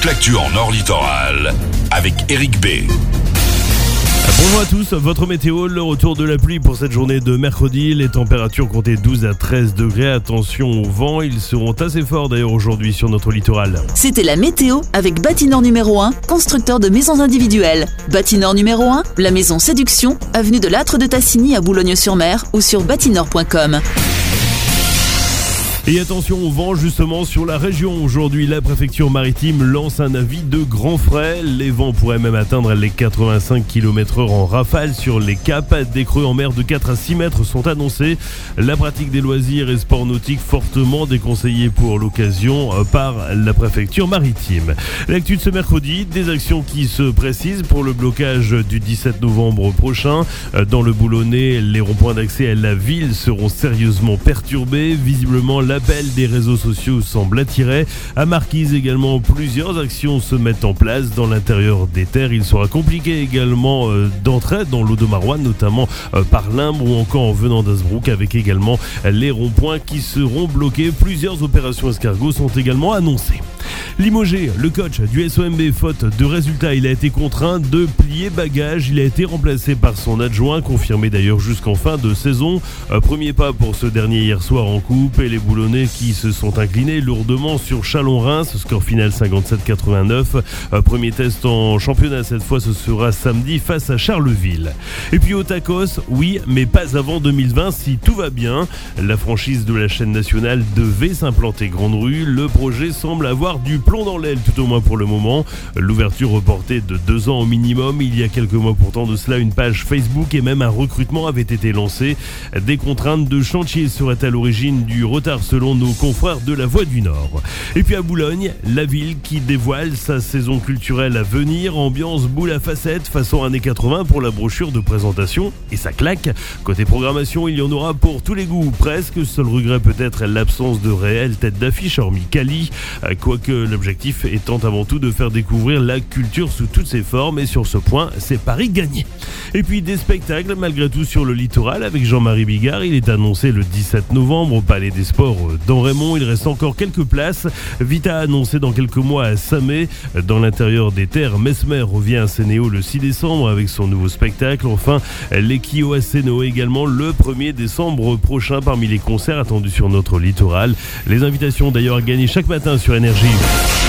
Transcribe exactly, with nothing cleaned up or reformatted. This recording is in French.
toute l'actu en Nord Littoral avec Eric B. Bonjour à tous, votre météo, le retour de la pluie pour cette journée de mercredi. Les températures comptaient douze à treize degrés. Attention au vent, ils seront assez forts d'ailleurs aujourd'hui sur notre littoral. C'était la météo avec Bâtinor numéro un, constructeur de maisons individuelles. Bâtinor numéro un, la maison Séduction, avenue de l'Âtre de Tassigny à Boulogne-sur-Mer ou sur bâtinor point com. Et attention au vent justement sur la région. Aujourd'hui, la préfecture maritime lance un avis de grand frais. Les vents pourraient même atteindre les quatre-vingt-cinq kilomètres heure en rafale sur les caps. Des creux en mer de quatre à six mètres sont annoncés. La pratique des loisirs et sports nautiques fortement déconseillée pour l'occasion par la préfecture maritime. L'actu de ce mercredi, des actions qui se précisent pour le blocage du dix-sept novembre prochain. Dans le Boulonnais, les ronds-points d'accès à la ville seront sérieusement perturbés. Visiblement, la L'appel des réseaux sociaux semble attirer. À Marquise également, plusieurs actions se mettent en place dans l'intérieur des terres. Il sera compliqué également euh, d'entrer dans l'Audomarois, notamment euh, par Limbre ou encore en venant d'Hazebrouck, avec également les ronds-points qui seront bloqués. Plusieurs opérations escargots sont également annoncées. Limogé, le coach du S O M B, faute de résultats, il a été contraint de plier bagages. Il a été remplacé par son adjoint, confirmé d'ailleurs jusqu'en fin de saison. Euh, premier pas pour ce dernier hier soir en coupe et les Boulonnais qui se sont inclinés lourdement sur Chalon-Reims, score final cinquante-sept à quatre-vingt-neuf. Euh, premier test en championnat, cette fois ce sera samedi face à Charleville. Et puis au Tacos, oui, mais pas avant deux mille vingt si tout va bien. La franchise de la chaîne nationale devait s'implanter Grande Rue. Le projet semble avoir du plomb dans l'aile, tout au moins pour le moment. L'ouverture reportée de deux ans au minimum. Il y a quelques mois pourtant de cela, une page Facebook et même un recrutement avait été lancé. Des contraintes de chantier seraient à l'origine du retard selon nos confrères de la Voix du Nord. Et puis à Boulogne, la ville qui dévoile sa saison culturelle à venir. Ambiance boule à facettes façon années quatre-vingts pour la brochure de présentation. Et ça claque. Côté programmation, il y en aura pour tous les goûts, presque. Seul regret peut-être l'absence de réelle tête d'affiche, hormis Cali. Quoique l'objectif étant avant tout de faire découvrir la culture sous toutes ses formes. Et sur ce point, c'est pari gagné. Et puis des spectacles malgré tout sur le littoral avec Jean-Marie Bigard. Il est annoncé le dix-sept novembre au Palais des Sports dans Raymond. Il reste encore quelques places. Vita a annoncé dans quelques mois à Samé. Dans l'intérieur des terres, Mesmer revient à Sénéo le six décembre avec son nouveau spectacle. Enfin, les Kio à Sénéo également le premier décembre prochain parmi les concerts attendus sur notre littoral. Les invitations d'ailleurs à gagner chaque matin sur Énergie.